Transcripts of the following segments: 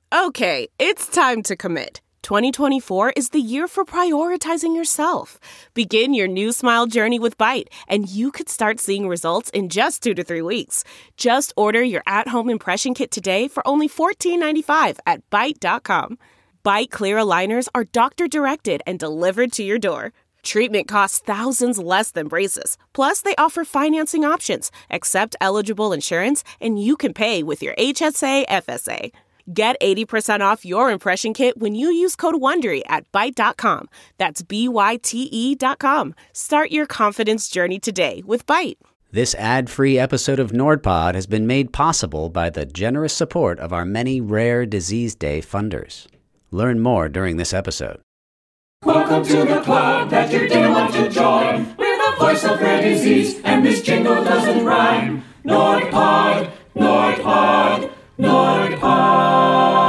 Okay, it's time to commit. 2024 is the year for prioritizing yourself. Begin your new smile journey with Byte, and you could start seeing results in just 2 to 3 weeks. Just order your at-home impression kit today for only $14.95 at Byte.com. Byte Clear aligners are doctor-directed and delivered to your door. Treatment costs thousands less than braces. Plus, they offer financing options, accept eligible insurance, and you can pay with your HSA FSA. Get 80% off your impression kit when you use code WONDERY at Byte.com. That's BYTE.com. Start your confidence journey today with Byte. This ad-free episode of NordPod has been made possible by the generous support of our many Rare Disease Day funders. Learn more during this episode. Welcome to the club that you didn't want to join. We're the voice of rare disease, and this jingle doesn't rhyme. NordPod, NordPod, NordPod.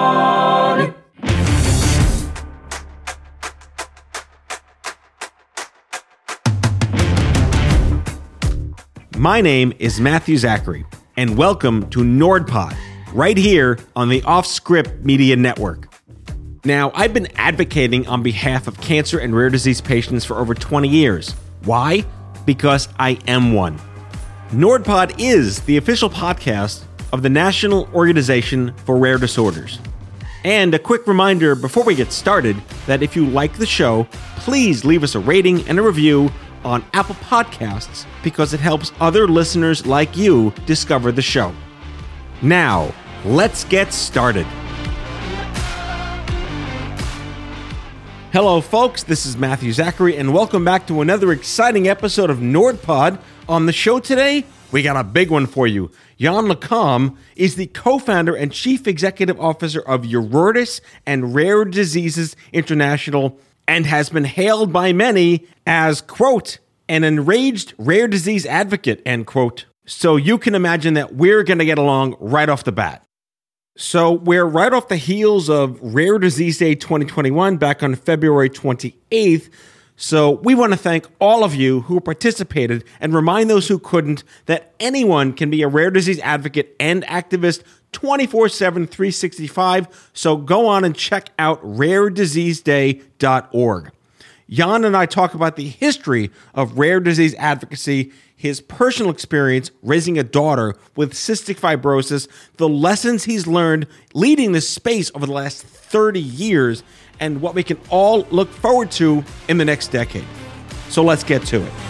My name is Matthew Zachary, and welcome to NordPod, right here on the Off-Script Media Network. Now, I've been advocating on behalf of cancer and rare disease patients for over 20 years. Why? Because I am one. NordPod is the official podcast of the National Organization for Rare Disorders. And a quick reminder before we get started that if you like the show, please leave us a rating and a review on Apple Podcasts because it helps other listeners like you discover the show. Now, let's get started. Hello, folks. This is Matthew Zachary, and welcome back to another exciting episode of NordPod. On the show today, we got a big one for you. Jan LeCombe is the co-founder and chief executive officer of Eurordis and Rare Diseases International, and has been hailed by many as, quote, an enraged rare disease advocate, end quote. So you can imagine that we're going to get along right off the bat. So we're right off the heels of Rare Disease Day 2021 back on February 28th. So we want to thank all of you who participated and remind those who couldn't that anyone can be a rare disease advocate and activist 24/7, 365. So go on and check out rarediseaseday.org. Jan and I talk about the history of rare disease advocacy, his personal experience raising a daughter with cystic fibrosis, the lessons he's learned leading this space over the last 30 years, and what we can all look forward to in the next decade. So let's get to it.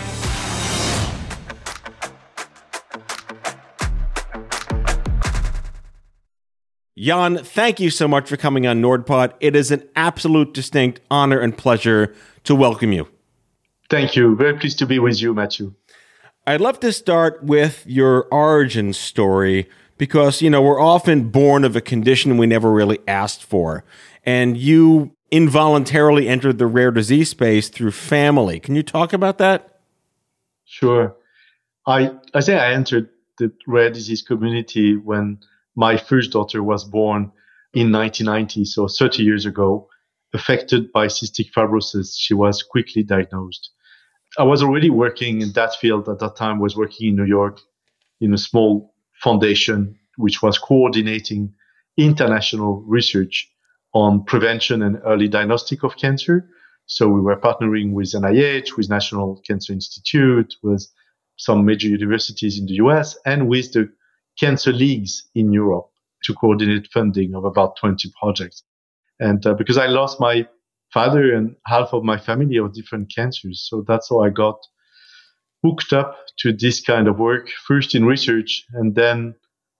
Jan, thank you so much for coming on NordPod. It is an absolute distinct honor and pleasure to welcome you. Thank you. Very pleased to be with you, Matthew. I'd love to start with your origin story because, we're often born of a condition we never really asked for. And you involuntarily entered the rare disease space through family. Can you talk about that? Sure. I say I entered the rare disease community when my first daughter was born in 1990, so 30 years ago, affected by cystic fibrosis. She was quickly diagnosed. I was already working in that field at that time, was working in New York in a small foundation which was coordinating international research on prevention and early diagnostic of cancer. So we were partnering with NIH, with National Cancer Institute, with some major universities in the US, and with the cancer leagues in Europe to coordinate funding of about 20 projects. And because I lost my father and half of my family of different cancers. So that's how I got hooked up to this kind of work, first in research and then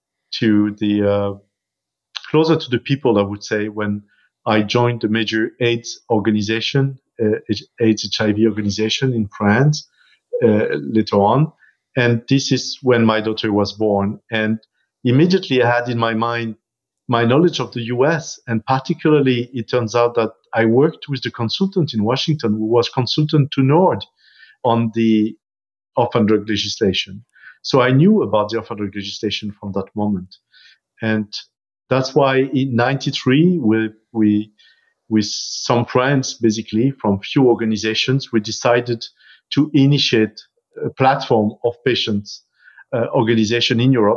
to the closer to the people, I would say, when I joined the major AIDS organization, AIDS HIV organization in France later on. And this is when my daughter was born. And immediately I had in my mind my knowledge of the US, and particularly it turns out that I worked with the consultant in Washington who was consultant to Nord on the orphan drug legislation. So I knew about the orphan drug legislation from that moment. And that's why in 93, we with some friends, basically from few organizations, we decided to initiate a platform of patients organization in Europe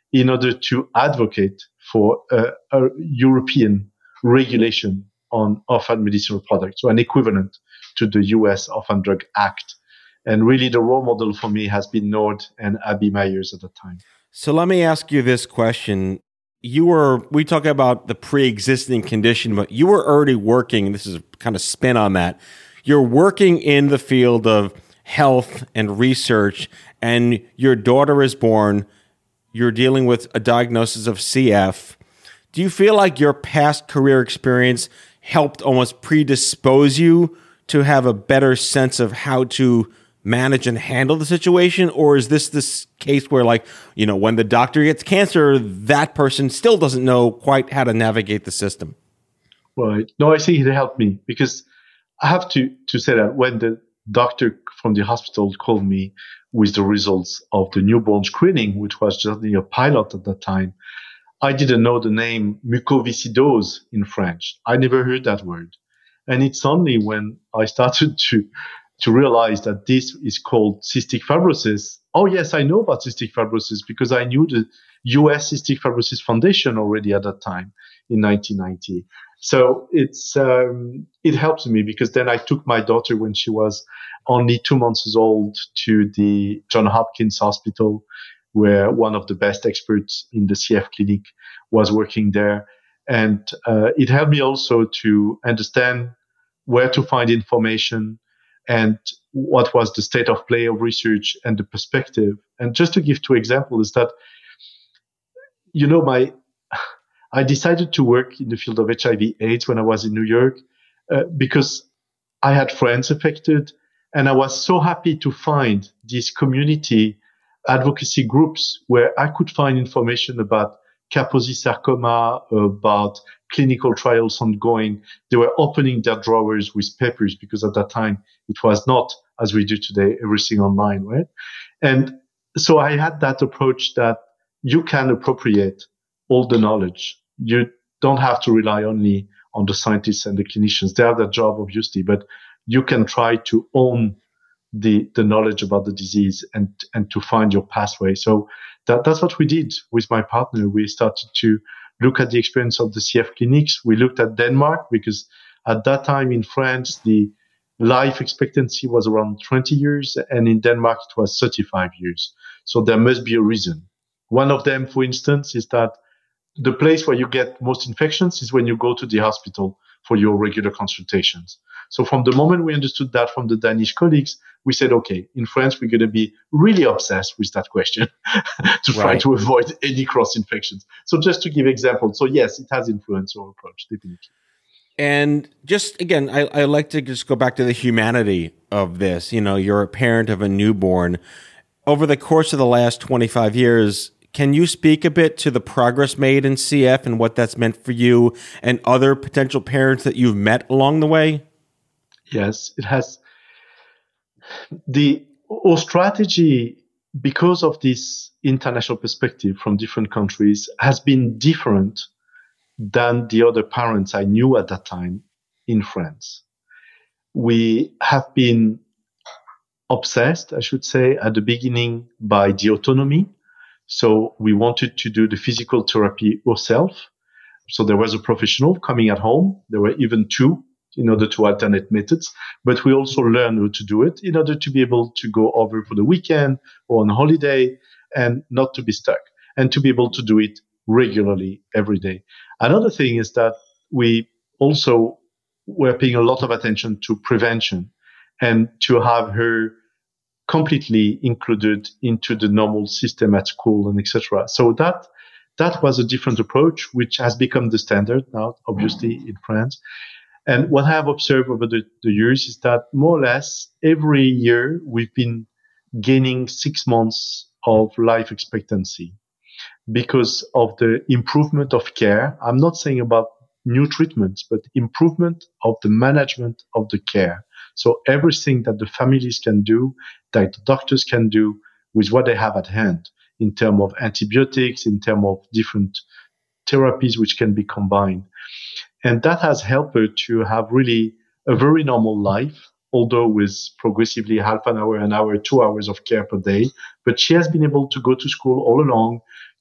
in order to advocate for a European regulation on orphan medicinal products, so an equivalent to the US Orphan Drug Act. And really the role model for me has been Nord and Abby Myers at the time. So let me ask you this question. We talk about the pre-existing condition, but you were already working, this is a kind of spin on that. You're working in the field of health and research, and your daughter is born. You're dealing with a diagnosis of CF. Do you feel like your past career experience helped almost predispose you to have a better sense of how to manage and handle the situation? Or is this case where, like, you know, when the doctor gets cancer, that person still doesn't know quite how to navigate the system? Right. No, I think it helped me, because I have to say that when the doctor from the hospital called me with the results of the newborn screening, which was just a pilot at that time, I didn't know the name mucoviscidose in French. I never heard that word. And it's only when I started to realize that this is called cystic fibrosis. Oh, yes, I know about cystic fibrosis because I knew the US Cystic Fibrosis Foundation already at that time in 1990. So it helped me, because then I took my daughter when she was only 2 months old to the Johns Hopkins Hospital, where one of the best experts in the CF clinic was working there. And it helped me also to understand where to find information and what was the state of play of research and the perspective. And just to give 2 examples, is that, you know, I decided to work in the field of HIV/AIDS when I was in New York because I had friends affected, and I was so happy to find these community advocacy groups where I could find information about Kaposi sarcoma, about clinical trials ongoing. They were opening their drawers with papers, because at that time it was not, as we do today, everything online, right? And so I had that approach that you can appropriate all the knowledge. You don't have to rely only on the scientists and the clinicians. They have their job, obviously, but you can try to own the knowledge about the disease and to find your pathway. So that's what we did with my partner. We started to look at the experience of the CF clinics. We looked at Denmark, because at that time in France, the life expectancy was around 20 years, and in Denmark it was 35 years. So there must be a reason. One of them, for instance, is that the place where you get most infections is when you go to the hospital for your regular consultations. So from the moment we understood that from the Danish colleagues, we said, okay, in France, we're going to be really obsessed with that question to try to avoid any cross infections. So just to give examples. So yes, it has influenced our approach, definitely. And just, again, I like to just go back to the humanity of this. You know, you're a parent of a newborn. Over the course of the last 25 years, can you speak a bit to the progress made in CF and what that's meant for you and other potential parents that you've met along the way? Yes, it has. Our strategy, because of this international perspective from different countries, has been different than the other parents I knew at that time in France. We have been obsessed, I should say, at the beginning by the autonomy. So we wanted to do the physical therapy ourselves. So there was a professional coming at home. There were even 2 in order to alternate methods. But we also learned how to do it in order to be able to go over for the weekend or on holiday and not to be stuck, and to be able to do it regularly every day. Another thing is that we also were paying a lot of attention to prevention and to have her completely included into the normal system at school and etc. So that was a different approach, which has become the standard now, obviously, in France. And what I have observed over the years is that more or less every year we've been gaining 6 months of life expectancy because of the improvement of care. I'm not saying about new treatments, but improvement of the management of the care. So everything that the families can do, that the doctors can do with what they have at hand in terms of antibiotics, in terms of different therapies which can be combined. And that has helped her to have really a very normal life, although with progressively half an hour, 2 hours of care per day. But she has been able to go to school all along,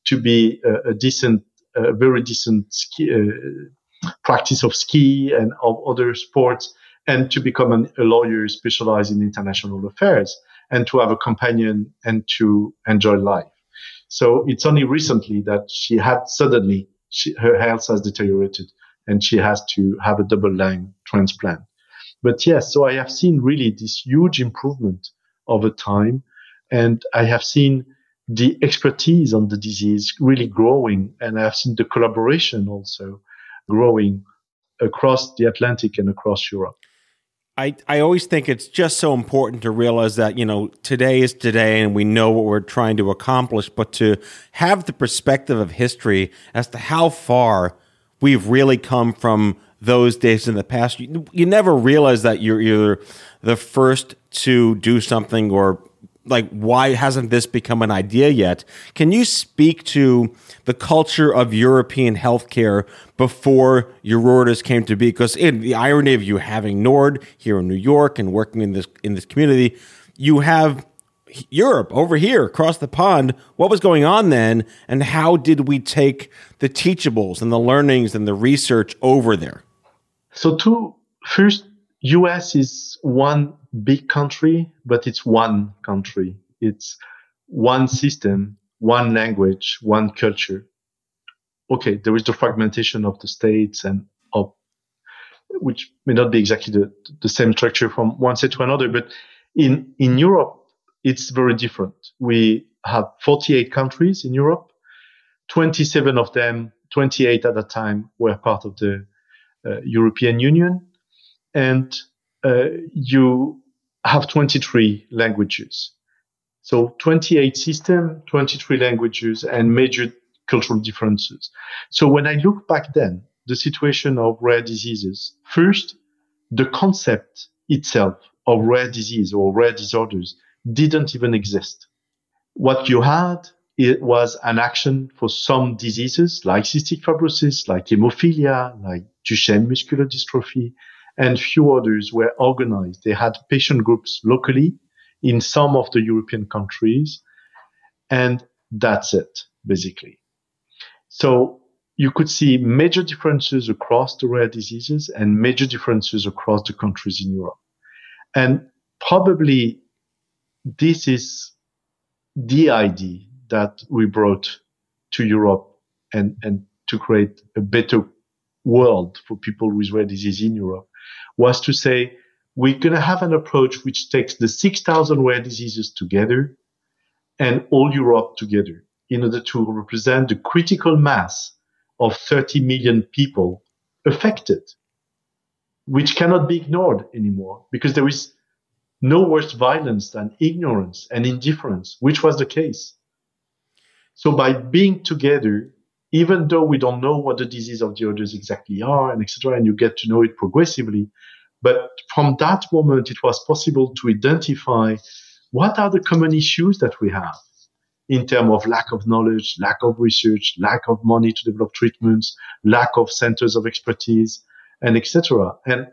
to be a very decent practice of ski and of other sports, and to become a lawyer specialized in international affairs, and to have a companion and to enjoy life. So it's only recently that she had suddenly, her health has deteriorated and she has to have a double lung transplant. But yes, so I have seen really this huge improvement over time, and I have seen the expertise on the disease really growing, and I have seen the collaboration also growing across the Atlantic and across Europe. I always think it's just so important to realize that, today is today and we know what we're trying to accomplish, but to have the perspective of history as to how far we've really come from those days in the past. You never realize that you're either the first to do something, or like, why hasn't this become an idea yet? Can you speak to the culture of European healthcare before Eurordis came to be? Because in the irony of you having Nord here in New York and working in this community, you have Europe over here across the pond. What was going on then, and how did we take the teachables and the learnings and the research over there? So first, US is one big country, but it's one country. It's one system, one language, one culture. Okay, there is the fragmentation of the states and which may not be exactly the same structure from one state to another, but in Europe, it's very different. We have 48 countries in Europe. 27 of them, 28 at that time, were part of the European Union. And you have 23 languages. So 28 system, 23 languages, and major cultural differences. So when I look back then, the situation of rare diseases, first, the concept itself of rare disease or rare disorders didn't even exist. What you had, it was an action for some diseases like cystic fibrosis, like hemophilia, like Duchenne muscular dystrophy, and few others were organized. They had patient groups locally in some of the European countries, and that's it, basically. So you could see major differences across the rare diseases and major differences across the countries in Europe. And probably this is the idea that we brought to Europe and to create a better world for people with rare disease in Europe, was to say, we're going to have an approach which takes the 6,000 rare diseases together and all Europe together in order to represent the critical mass of 30 million people affected, which cannot be ignored anymore, because there is no worse violence than ignorance and indifference, which was the case. So by being together, even though we don't know what the disease of the others exactly are, and etc., and you get to know it progressively, but from that moment, it was possible to identify what are the common issues that we have in terms of lack of knowledge, lack of research, lack of money to develop treatments, lack of centers of expertise, and etc. And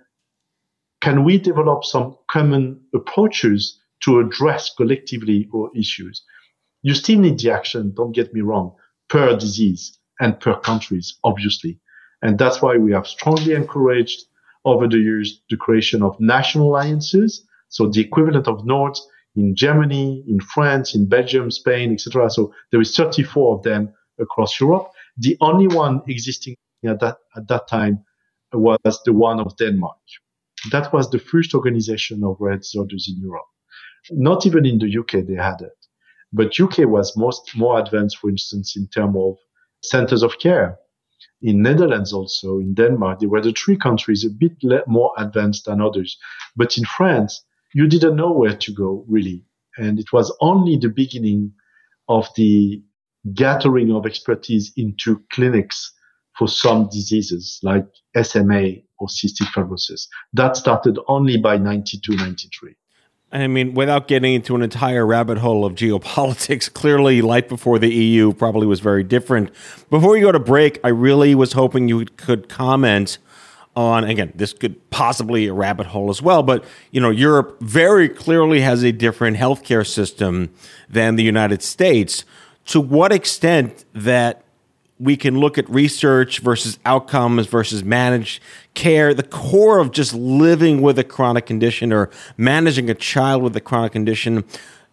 can we develop some common approaches to address collectively our issues? You still need the action, don't get me wrong, per disease and per countries, obviously. And that's why we have strongly encouraged over the years the creation of national alliances, so the equivalent of Nord in Germany, in France, in Belgium, Spain, etc. So there is 34 of them across Europe. The only one existing at that time was the one of Denmark. That was the first organization of rare disorders in Europe. Not even in the UK they had it. But UK was more advanced, for instance, in terms of centers of care. In Netherlands also, in Denmark, they were the three countries a bit more advanced than others. But in France, you didn't know where to go, really. And it was only the beginning of the gathering of expertise into clinics for some diseases like SMA or cystic fibrosis. That started only by 92, 93. I mean, without getting into an entire rabbit hole of geopolitics, clearly life before the EU probably was very different. Before we go to break, I really was hoping you could comment on, again, this could possibly a rabbit hole as well, but, Europe very clearly has a different healthcare system than the United States. to what extent that we can look at research versus outcomes versus managed care, the core of just living with a chronic condition or managing a child with a chronic condition.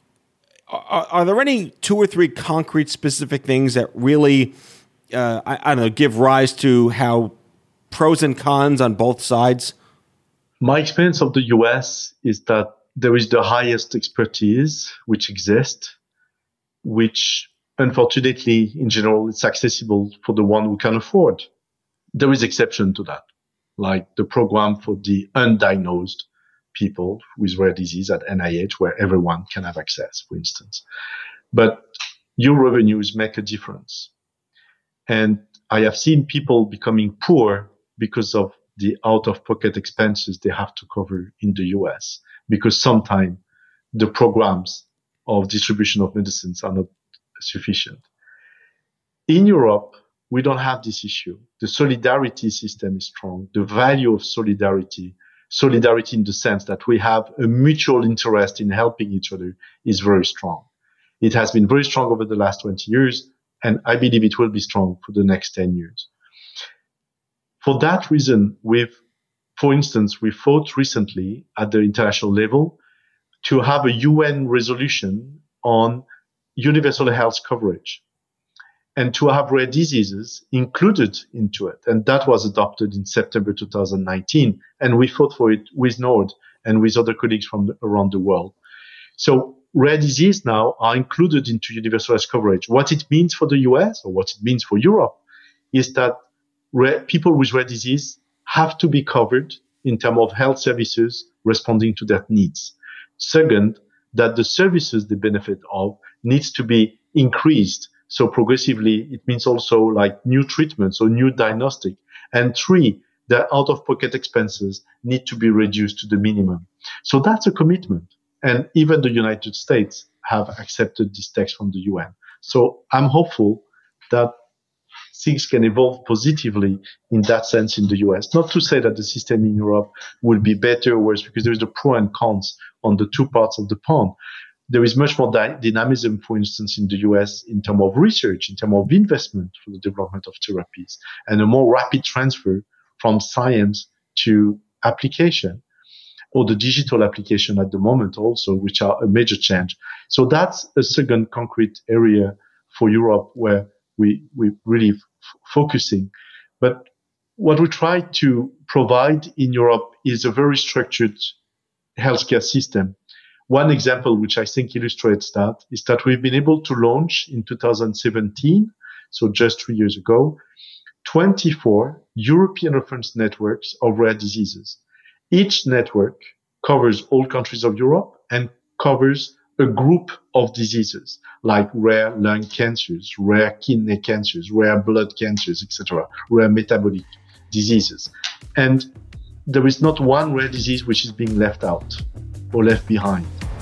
Are there any 2 or 3 concrete specific things that really, I don't know, give rise to how pros and cons on both sides? My experience of the US is that there is the highest expertise which exists, which unfortunately, in general, it's accessible for the one who can afford. There is exception to that, like the program for the undiagnosed people with rare disease at NIH, where everyone can have access, for instance. But your revenues make a difference. And I have seen people becoming poor because of the out-of-pocket expenses they have to cover in the US, because sometimes the programs of distribution of medicines are not sufficient. In Europe, we don't have this issue. The solidarity system is strong. The value of solidarity in the sense that we have a mutual interest in helping each other, is very strong. It has been very strong over the last 20 years, and I believe it will be strong for the next 10 years. For that reason, for instance, we fought recently at the international level to have a UN resolution on universal health coverage and to have rare diseases included into it. And that was adopted in September 2019. And we fought for it with NORD and with other colleagues from around the world. So rare disease now are included into universal health coverage. What it means for the US or what it means for Europe is that people with rare disease have to be covered in terms of health services responding to their needs. Second, that the services they benefit of needs to be increased. So progressively, it means also like new treatments or new diagnostic. And 3, the out-of-pocket expenses need to be reduced to the minimum. So that's a commitment. And even the United States have accepted this text from the UN. So I'm hopeful that things can evolve positively in that sense in the US. Not to say that the system in Europe will be better or worse, because there is the pro and cons on the 2 parts of the pond. There is much more dynamism, for instance, in the US in terms of research, in terms of investment for the development of therapies, and a more rapid transfer from science to application, or the digital application at the moment also, which are a major change. So that's a second concrete area for Europe where we really focusing. But what we try to provide in Europe is a very structured healthcare system. One example which I think illustrates that is that we've been able to launch in 2017, so just 3 years ago, 24 European reference networks of rare diseases. Each network covers all countries of Europe and covers a group of diseases like rare lung cancers, rare kidney cancers, rare blood cancers, etc., rare metabolic diseases. And there is not one rare disease which is being left out or left behind.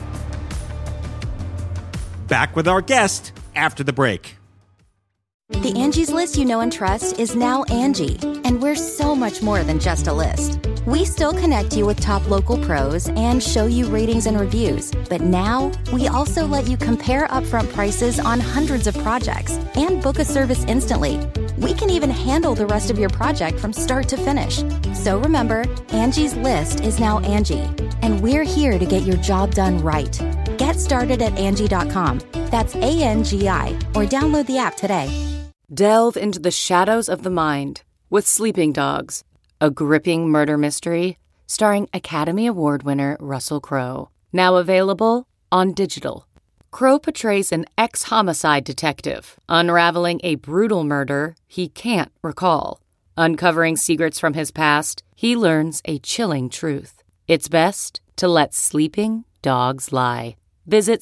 Back with our guest after the break. The Angie's List you know and trust is now Angie, and we're so much more than just a list. We still connect you with top local pros and show you ratings and reviews, but now we also let you compare upfront prices on hundreds of projects and book a service instantly. We can even handle the rest of your project from start to finish. So remember, Angie's List is now Angie, and we're here to get your job done right. Get started at Angie.com. That's ANGI, or download the app today. Delve into the shadows of the mind with Sleeping Dogs, a gripping murder mystery starring Academy Award winner Russell Crowe. Now available on digital. Crowe portrays an ex-homicide detective unraveling a brutal murder he can't recall. Uncovering secrets from his past, he learns a chilling truth. It's best to let sleeping dogs lie. Visit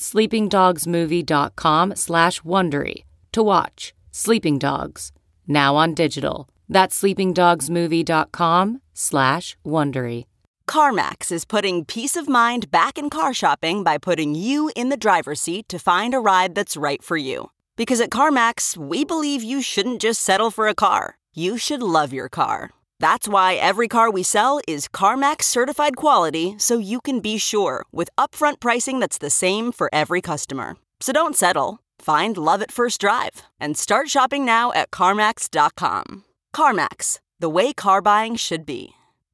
sleepingdogsmovie.com/Wondery to watch Sleeping Dogs, now on digital. That's sleepingdogsmovie.com/Wondery. CarMax is putting peace of mind back in car shopping by putting you in the driver's seat to find a ride that's right for you. Because at CarMax, we believe you shouldn't just settle for a car. You should love your car. That's why every car we sell is CarMax certified quality, so you can be sure with upfront pricing that's the same for every customer. So don't settle. Find love at first drive and start shopping now at CarMax.com. CarMax, the way car buying should be.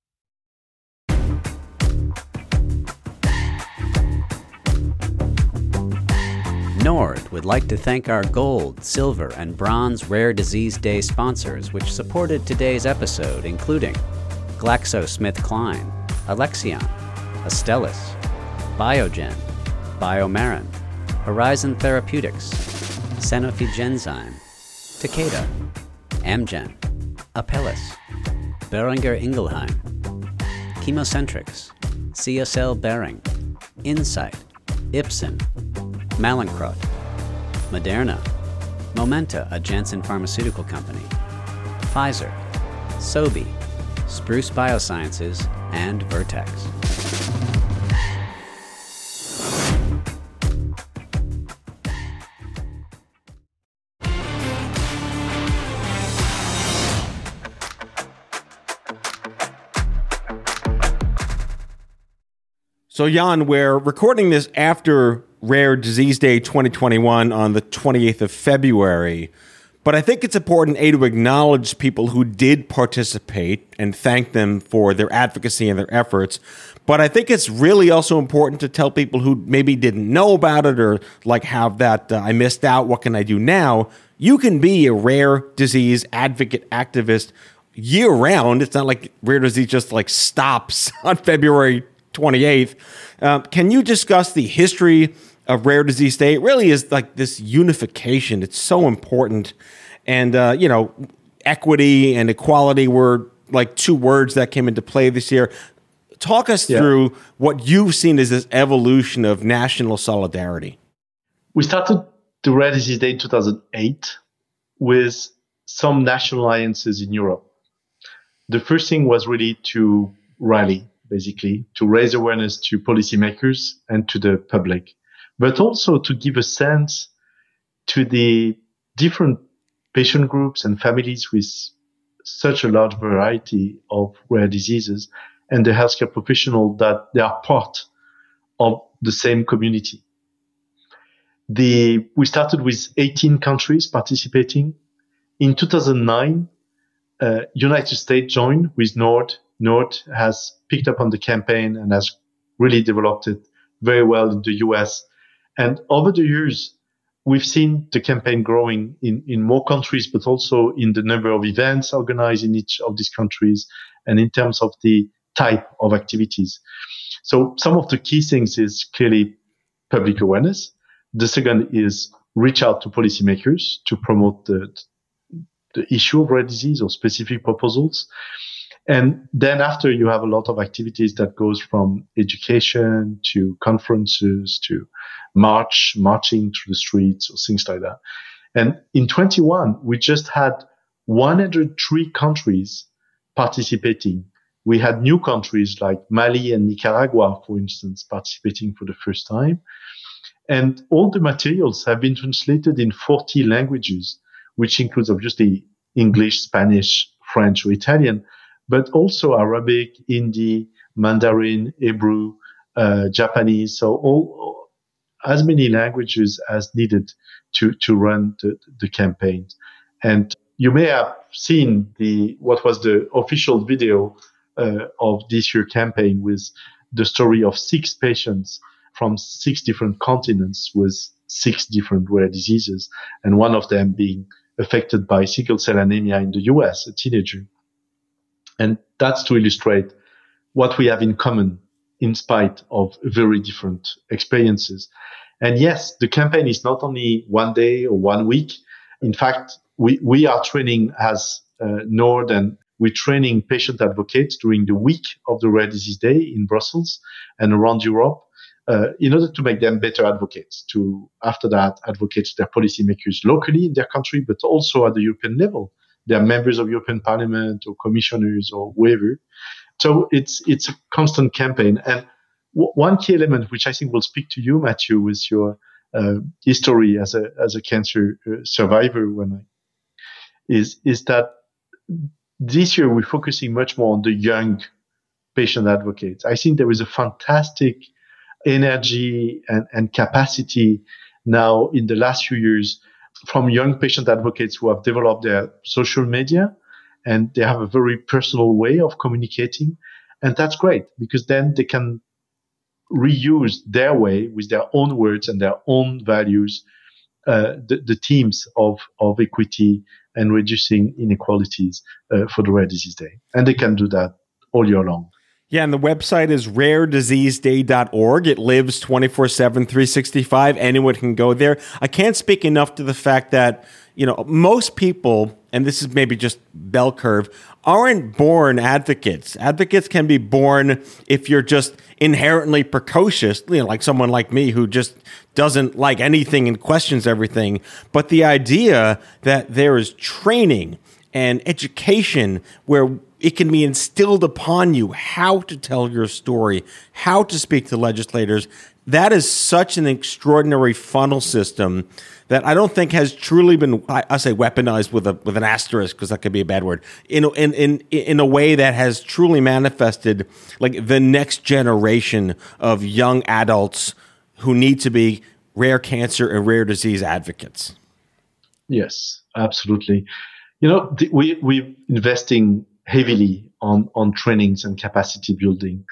Nord would like to thank our Gold, Silver, and Bronze Rare Disease Day sponsors which supported today's episode, including GlaxoSmithKline, Alexion, Astellas, Biogen, BioMarin, Horizon Therapeutics, Sanofi Genzyme, Takeda, Amgen, Apellis, Boehringer Ingelheim, Chemocentrics, CSL Behring, Incyte, Ipsen, Mallinckrodt, Moderna, Momenta, a Janssen pharmaceutical company, Pfizer, Sobi, Spruce Biosciences, and Vertex. So, Jan, we're recording this after Rare Disease Day 2021 on the 28th of February. But I think it's important, to acknowledge people who did participate and thank them for their advocacy and their efforts. But I think it's really also important to tell people who maybe didn't know about it or like have that, I missed out, what can I do now? You can be a rare disease advocate activist year round. It's not like rare disease just like stops on February 28th. Can you discuss the history of Rare Disease Day? It really is like this unification. It's so important. And, equity and equality were like two words that came into play this year. Talk us through what you've seen as this evolution of national solidarity. We started the Rare Disease Day in 2008 with some national alliances in Europe. The first thing was really to rally, basically, to raise awareness to policymakers and to the public, but also to give a sense to the different patient groups and families with such a large variety of rare diseases and the healthcare professional that they are part of the same community. We started with 18 countries participating. In 2009, United States joined with Nord. Nord has picked up on the campaign and has really developed it very well in the US. And over the years, we've seen the campaign growing in more countries, but also in the number of events organized in each of these countries and in terms of the type of activities. So some of the key things is clearly public awareness. The second is reach out to policymakers to promote the issue of rare disease or specific proposals. And then after, you have a lot of activities that goes from education to conferences to marching through the streets or things like that. And in 21, we just had 103 countries participating. We had new countries like Mali and Nicaragua, for instance, participating for the first time. And all the materials have been translated in 40 languages, which includes obviously English, Spanish, French, or Italian, but also Arabic, Hindi, Mandarin, Hebrew, Japanese. So as many languages as needed to run the campaign. And you may have seen what was the official video of this year's campaign with the story of 6 patients from 6 different continents with 6 different rare diseases, and one of them being affected by sickle cell anemia in the US, a teenager. And that's to illustrate what we have in common in spite of very different experiences. And yes, the campaign is not only one day or 1 week. In fact, we are training as Nord, and we're training patient advocates during the week of the Rare Disease Day in Brussels and around Europe in order to make them better advocates, to, after that, advocate their policymakers locally in their country, but also at the European level. They are members of European Parliament or commissioners or whoever. So it's a constant campaign. And one key element, which I think will speak to you, Matthew, with your history as a cancer survivor, is that this year we're focusing much more on the young patient advocates. I think there is a fantastic energy and capacity now in the last few years from young patient advocates who have developed their social media, and they have a very personal way of communicating. And that's great, because then they can reuse their way with their own words and their own values, the themes of equity and reducing inequalities for the Rare Disease Day. And they can do that all year long. Yeah, and the website is rarediseaseday.org. It lives 24/7, 365. Anyone can go there. I can't speak enough to the fact that, most people, and this is maybe just bell curve, aren't born advocates. Advocates can be born if you're just inherently precocious, like someone like me who just doesn't like anything and questions everything. But the idea that there is training and education where it can be instilled upon you how to tell your story, how to speak to legislators, that is such an extraordinary funnel system that I don't think has truly been, I say weaponized with an asterisk, because that could be a bad word, in a way that has truly manifested like the next generation of young adults who need to be rare cancer and rare disease advocates. Yes, absolutely. We're investing heavily on trainings and capacity building.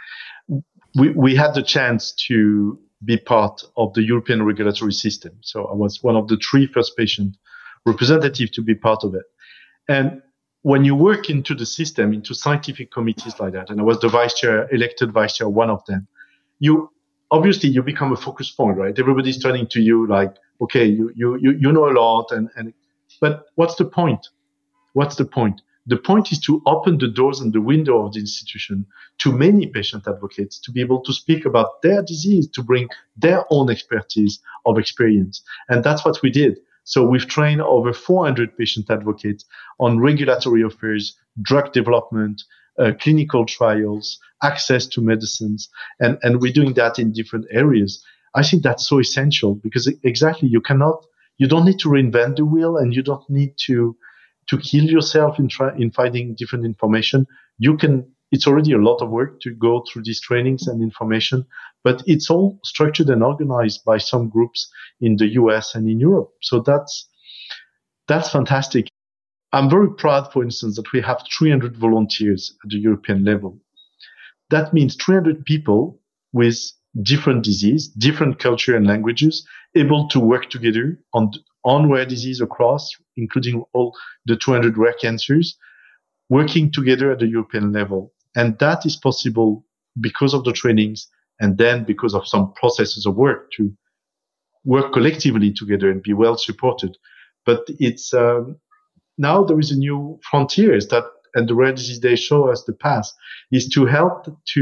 We had the chance to be part of the European regulatory system. So I was one of the 3 first patient representatives to be part of it. And when you work into the system, into scientific committees like that, and I was the elected vice chair, one of them, you become a focus point, right? Everybody's turning to you like, okay, you know a lot, but what's the point? What's the point? The point is to open the doors and the window of the institution to many patient advocates to be able to speak about their disease, to bring their own expertise of experience. And that's what we did. So we've trained over 400 patient advocates on regulatory affairs, drug development, clinical trials, access to medicines, and we're doing that in different areas. I think that's so essential, because exactly you don't need to reinvent the wheel, and you don't need to kill yourself in finding different information. It's already a lot of work to go through these trainings and information, but it's all structured and organized by some groups in the US and in Europe. So that's fantastic. I'm very proud, for instance, that we have 300 volunteers at the European level. That means 300 people with different disease, different culture and languages, able to work together on rare disease across, including all the 200 rare cancers, working together at the European level. And that is possible because of the trainings, and then because of some processes of work to work collectively together and be well supported. But it's now there is a new frontiers and the Rare Disease Day show us the path, is to help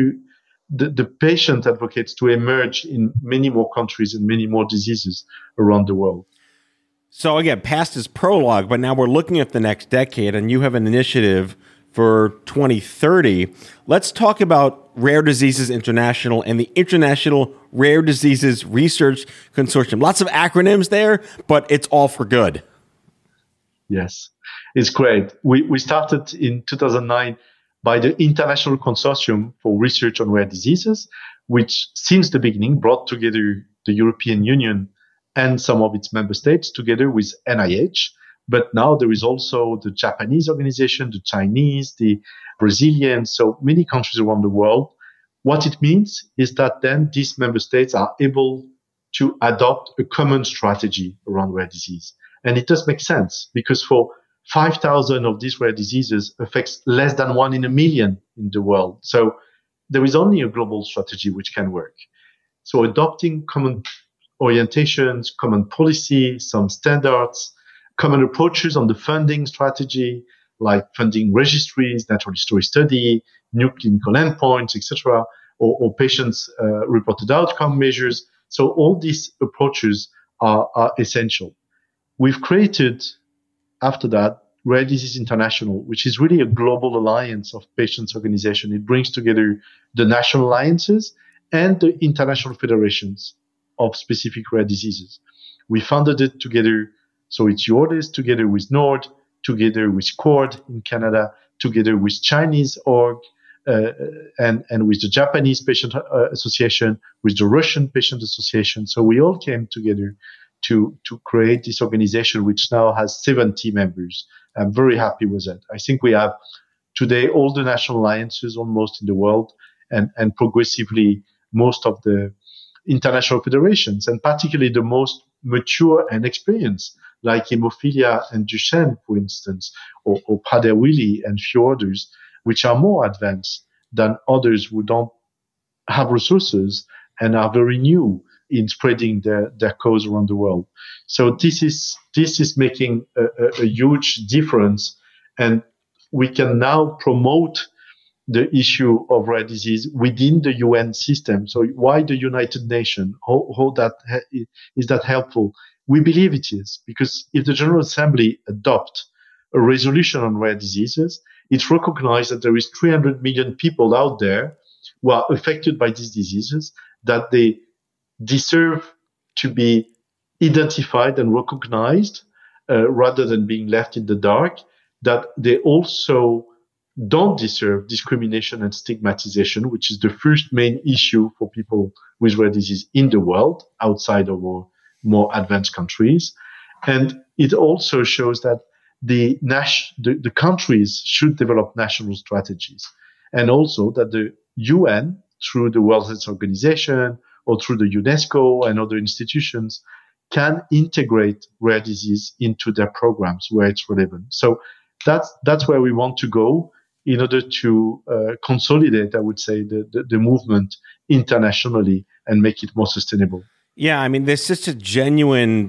the patient advocates to emerge in many more countries and many more diseases around the world. So again, past is prologue, but now we're looking at the next decade, and you have an initiative for 2030. Let's talk about Rare Diseases International and the International Rare Diseases Research Consortium. Lots of acronyms there, but it's all for good. Yes, it's great. We started in 2009 by the International Consortium for Research on Rare Diseases, which since the beginning brought together the European Union and some of its member states together with NIH. But now there is also the Japanese organization, the Chinese, the Brazilian, so many countries around the world. What it means is that then these member states are able to adopt a common strategy around rare disease. And it does make sense, because for 5,000 of these rare diseases affects less than 1 in a million in the world. So there is only a global strategy which can work. So adopting common orientations, common policy, some standards, common approaches on the funding strategy, like funding registries, natural history study, new clinical endpoints, etc., or patients' reported outcome measures. So all these approaches are essential. We've created, after that, Rare Disease International, which is really a global alliance of patients' organizations. It brings together the national alliances and the international federations of specific rare diseases. We founded it together, so it's EURDIS, together with NORD, together with CORD in Canada, together with Chinese org, and with the Japanese Patient Association, with the Russian Patient Association. So we all came together to create this organization, which now has 70 members. I'm very happy with it. I think we have today all the national alliances almost in the world, and progressively most of the international federations, and particularly the most mature and experienced, like hemophilia and Duchenne, for instance, or Prader-Willi and few others, which are more advanced than others who don't have resources and are very new in spreading their cause around the world. So this is making a huge difference, and we can now promote the issue of rare disease within the UN system. So why the United Nations? How is that helpful? We believe it is, because if the General Assembly adopt a resolution on rare diseases, it recognizes that there is 300 million people out there who are affected by these diseases, that they deserve to be identified and recognized rather than being left in the dark, that they also don't deserve discrimination and stigmatization, which is the first main issue for people with rare disease in the world outside of our more advanced countries. And it also shows that the countries should develop national strategies, and also that the UN, through the World Health Organization or through the UNESCO and other institutions, can integrate rare disease into their programs where it's relevant. So that's where we want to go in order to consolidate, I would say, the movement internationally and make it more sustainable. Yeah, I mean, there's such a genuine,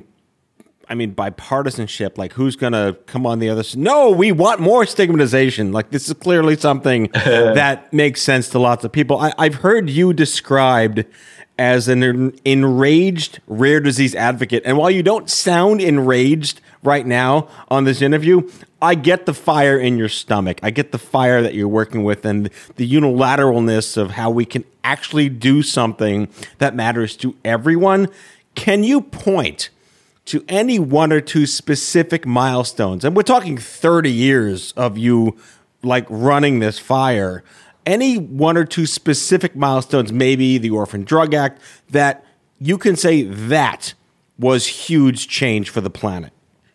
bipartisanship. Like, who's going to come on the other side? No, we want more stigmatization. Like, this is clearly something that makes sense to lots of people. I've heard you described as an enraged rare disease advocate. And while you don't sound enraged right now on this interview, I get the fire in your stomach. I get the fire that you're working with and the unilateralness of how we can actually do something that matters to everyone. Can you point to any one or two specific milestones? And we're talking 30 years of you like running this fire. Any one or two specific milestones, maybe the Orphan Drug Act, that you can say that was huge change for the planet?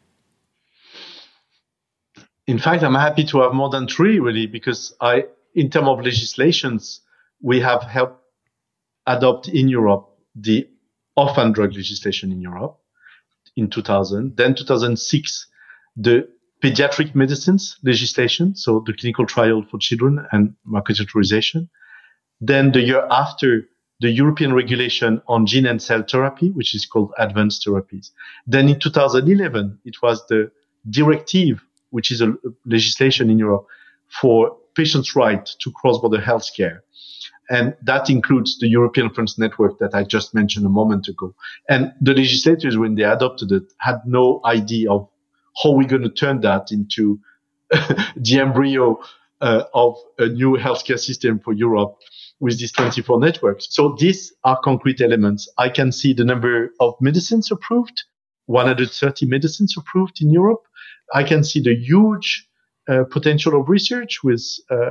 In fact, I'm happy to have more than three, really, because in terms of legislations, we have helped adopt in Europe the orphan drug legislation in Europe in 2000. Then 2006, the pediatric medicines legislation, so the clinical trial for children and market authorization. Then the year after, the European regulation on gene and cell therapy, which is called advanced therapies. Then in 2011, it was the directive, which is a legislation in Europe for patients' right to cross-border healthcare. And that includes the European Reference Network that I just mentioned a moment ago. And the legislators, when they adopted it, had no idea of how we're going to turn that into the embryo of a new healthcare system for Europe with these 24 networks. So these are concrete elements. I can see the number of medicines approved, 130 medicines approved in Europe. I can see the huge potential of research with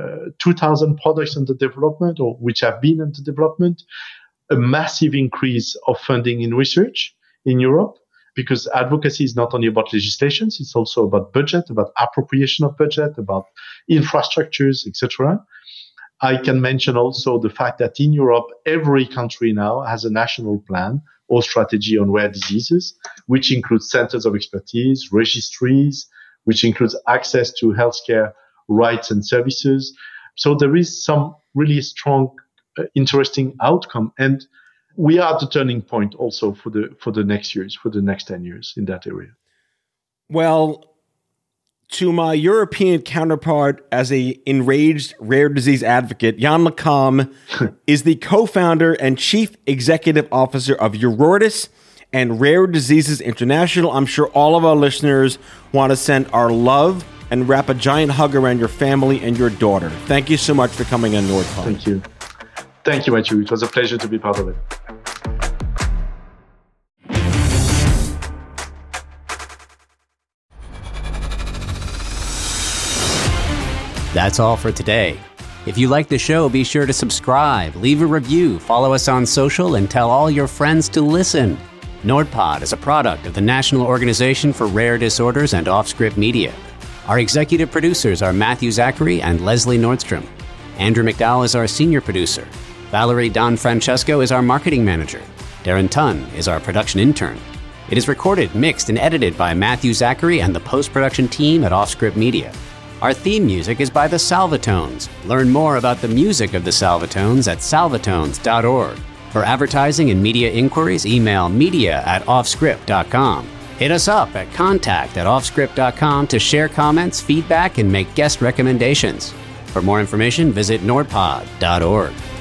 2,000 products under development or which have been under development, a massive increase of funding in research in Europe, because advocacy is not only about legislations, it's also about budget, about appropriation of budget, about infrastructures, etc. I can mention also the fact that in Europe, every country now has a national plan or strategy on rare diseases, which includes centers of expertise, registries, which includes access to healthcare rights and services. So there is some really strong, interesting outcome. And we are at the turning point also for the next years, for the next 10 years in that area. Well, to my European counterpart as a enraged rare disease advocate, Yann LeCom is the co-founder and chief executive officer of Eurordis and Rare Diseases International. I'm sure all of our listeners want to send our love and wrap a giant hug around your family and your daughter. Thank you so much for coming on NordPod. Thank you. Thank you, Matthew. It was a pleasure to be part of it. That's all for today. If you like the show, be sure to subscribe, leave a review, follow us on social, and tell all your friends to listen. NordPod is a product of the National Organization for Rare Disorders and Offscript Media. Our executive producers are Matthew Zachary and Leslie Nordstrom. Andrew McDowell is our senior producer. Valerie Don Francesco is our marketing manager. Darren Tunn is our production intern. It is recorded, mixed, and edited by Matthew Zachary and the post-production team at Offscript Media. Our theme music is by the Salvatones. Learn more about the music of the Salvatones at salvatones.org. For advertising and media inquiries, email media@offscript.com. Hit us up at contact@offscript.com to share comments, feedback, and make guest recommendations. For more information, visit nordpod.org.